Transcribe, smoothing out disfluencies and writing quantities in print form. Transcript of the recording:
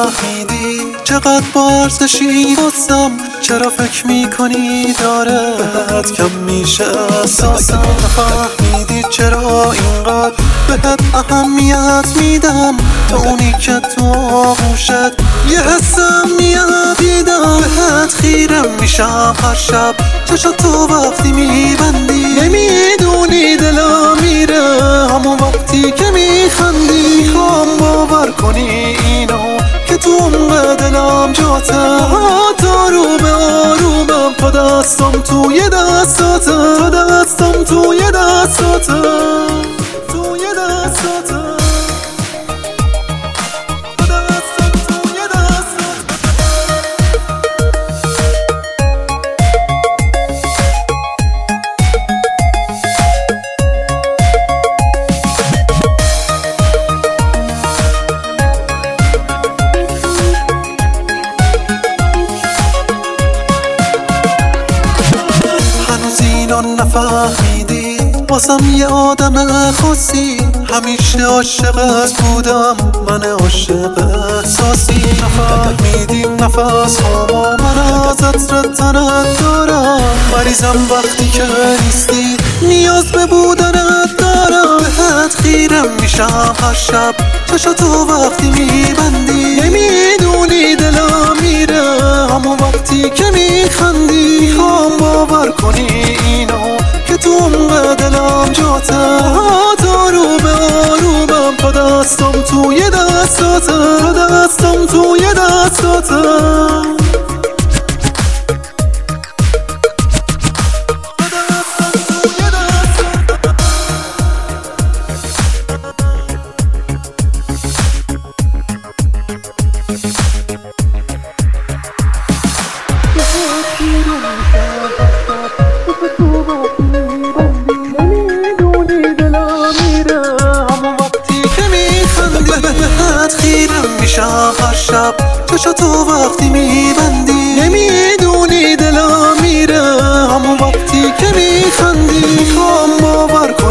نفهمیدی چقدر با ارزشی واسم، چرا فکر میکنی داره بهت کم میشه احساسم. نفهمیدی چرا اینقدر بهت اهمیت میدم، تو اونی که تو آغوشت یه حسم میاد دیدم. بهت خیرم میشم هر شب چشاتو وقتی میبندی، نمیدونی دلم میره همون وقتی که میخندی. میخوام باور کنی اینو که تو عمق دلم جاته، آروم آرومم تا دستم توی دستاته، تا دستم توی دستاته، توی دستاته. نفهمیدی واسم یه آدم خاصی، همیشه عاشقت بودم، من عاشق احساسی. نفهمیدی نفس هامو من ازت رتنت دارم، مریضم وقتی که نیستی نیاز به بودنت دارم. بهت خیرم میشم هر شب چشاتو وقتی میبندی، نمیدونی دلم میره همون وقتی که میخندی. میخوام باور کنی اینو که تو عمق دلم جاته، آروم آرومم تا دستم توی دستاته، تا دستم توی دستاته. میشم هر شب چشاتو وقتی میبندی، نمیدونی دلم میره همون وقتی که میخندی. میخوام باور